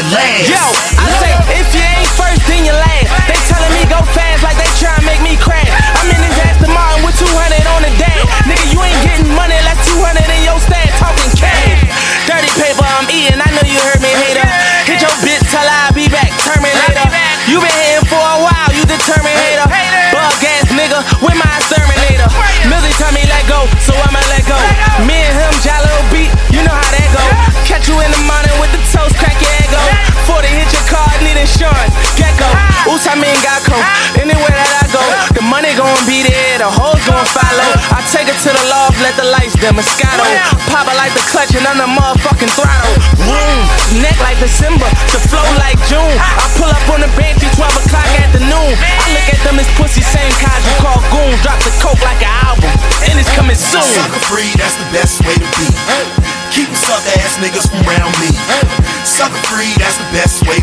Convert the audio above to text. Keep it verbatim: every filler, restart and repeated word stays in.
last. Yo, I say, if you ain't first, then you last. They telling me go fast like they tryna make me crash. I'm in his Aston Martin with two hundred on the dash. Nigga, you ain't getting money like two hundred in your stash, talking cash. Dirty paper I'm eating, I know you heard me, hater. Hit your bitch, tell her I'll be back, Terminator. You been hitting for a while, you determined hater. Bug ass nigga with my exterminator. Millie tell me let go, so I'ma let go. Me and him, jolly little beat, you know how that go. Catch you in the morning with the toast, crack your ego. forty hit your car, need insurance, Gecko. Oops, I mean Geico. Anywhere that I go, the money gon' be there, the hoes gon' follow. I take it to the loft, let the lights dim, Moscato. Pop it like the clutch and I'm the motherfucking throttle. Boom, neck like December, the flow like June. I pull up on the bench at twelve o'clock at the noon. I look at them as pussy, same kind you call goons. Drop the coke like an album, and it's coming soon. Sucker free, that's the best way to be. Keep sucker ass niggas from around me. Sucker free, that's the best way